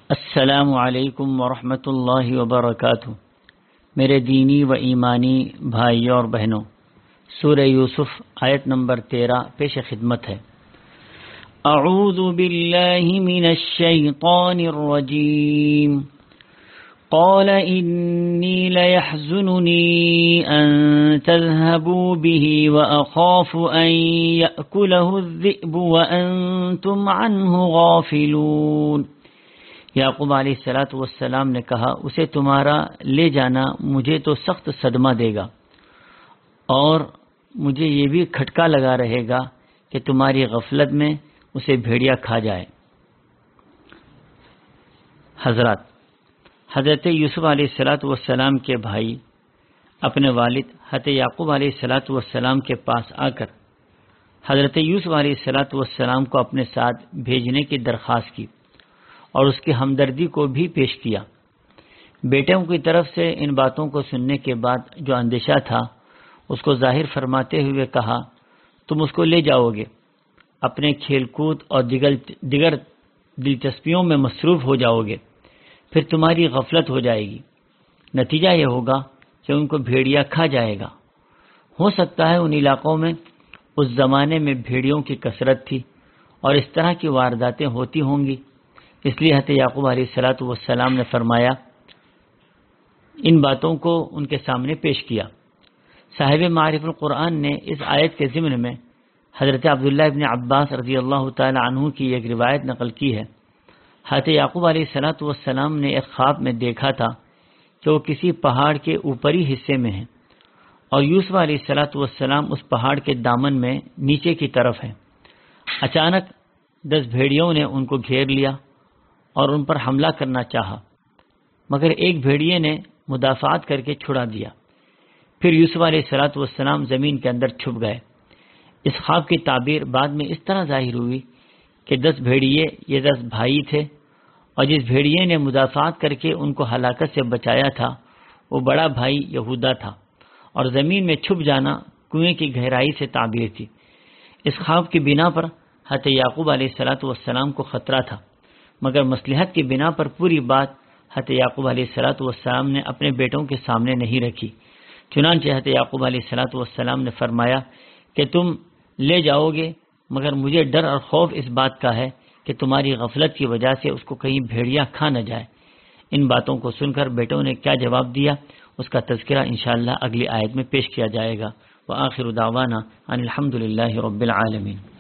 السلام علیکم ورحمۃ اللہ وبرکاتہ۔ میرے دینی و ایمانی بھائیوں اور بہنوں، سورہ یوسف آیت نمبر 13 پیش خدمت ہے۔ اعوذ باللہ من الشیطان الرجیم، قال انی لیحزننی ان تذهبوا به واخاف ان یأکلہ الذئب وانتم عنہ غافلون۔ یعقوب علیہ السلام نے کہا، اسے تمہارا لے جانا مجھے تو سخت صدمہ دے گا اور مجھے یہ بھی کھٹکا لگا رہے گا کہ تمہاری غفلت میں اسے بھیڑیا کھا جائے۔ حضرت یوسف علیہ السلام کے بھائی اپنے والد حضرت یعقوب علیہ السلام کے پاس آ کر حضرت یوسف علیہ السلام کو اپنے ساتھ بھیجنے کی درخواست کی اور اس کی ہمدردی کو بھی پیش کیا۔ بیٹوں کی طرف سے ان باتوں کو سننے کے بعد جو اندیشہ تھا اس کو ظاہر فرماتے ہوئے کہا، تم اس کو لے جاؤ گے، اپنے کھیل کود اور دیگر دلچسپیوں میں مصروف ہو جاؤ گے، پھر تمہاری غفلت ہو جائے گی، نتیجہ یہ ہوگا کہ ان کو بھیڑیا کھا جائے گا۔ ہو سکتا ہے ان علاقوں میں اس زمانے میں بھیڑیوں کی کثرت تھی اور اس طرح کی وارداتیں ہوتی ہوں گی، اس لیے حضرت یعقوب علیہ السلام نے فرمایا، ان باتوں کو ان کے سامنے پیش کیا۔ صاحب معارف القرآن نے اس آیت کے ضمن میں حضرت عبداللہ ابن عباس رضی اللہ تعالی عنہ کی ایک روایت نقل کی ہے۔ حضرت یعقوب علیہ السلام نے ایک خواب میں دیکھا تھا کہ وہ کسی پہاڑ کے اوپری حصے میں ہیں اور یوسف علیہ السلام اس پہاڑ کے دامن میں نیچے کی طرف ہیں۔ اچانک 10 بھیڑیوں نے ان کو گھیر لیا اور ان پر حملہ کرنا چاہا، مگر ایک بھیڑیے نے مدافعت کر کے چھڑا دیا۔ پھر یوسف علیہ السلام زمین کے اندر چھپ گئے۔ اس خواب کی تعبیر بعد میں اس طرح ظاہر ہوئی کہ 10 بھیڑیے یہ 10 بھائی تھے اور جس بھیڑیے نے مدافعت کر کے ان کو ہلاکت سے بچایا تھا وہ بڑا بھائی یہودا تھا، اور زمین میں چھپ جانا کنویں کی گہرائی سے تعبیر تھی۔ اس خواب کی بنا پر حضرت یعقوب علیہ السلام کو خطرہ تھا، مگر مصلحت کی بنا پر پوری بات حضرت یعقوب علیہ السلام نے اپنے بیٹوں کے سامنے نہیں رکھی۔ چنانچہ حضرت یعقوب علیہ السلام نے فرمایا کہ تم لے جاؤ گے، مگر مجھے ڈر اور خوف اس بات کا ہے کہ تمہاری غفلت کی وجہ سے اس کو کہیں بھیڑیا کھا نہ جائے۔ ان باتوں کو سن کر بیٹوں نے کیا جواب دیا اس کا تذکرہ انشاءاللہ اگلی آیت میں پیش کیا جائے گا۔ وآخر دعوانا ان الحمد للہ رب العالمین۔